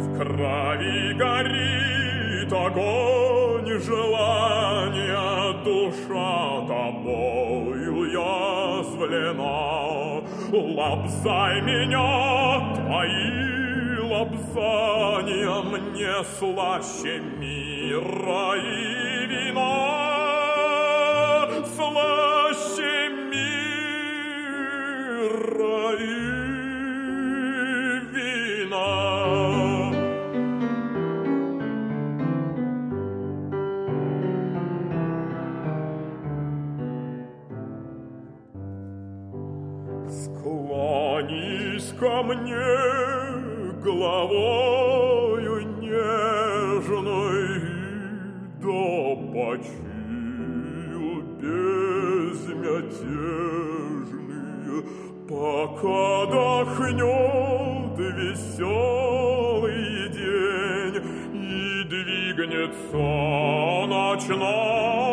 крови горит огонь желания, душа тобою язвлена. Лобзай меня, твои лобзания мне слаще мира и вина, слаще мира и вина. Склонись ко мне головою нежной, да почию безмятежные, пока дохнет веселый день и двигнется ночная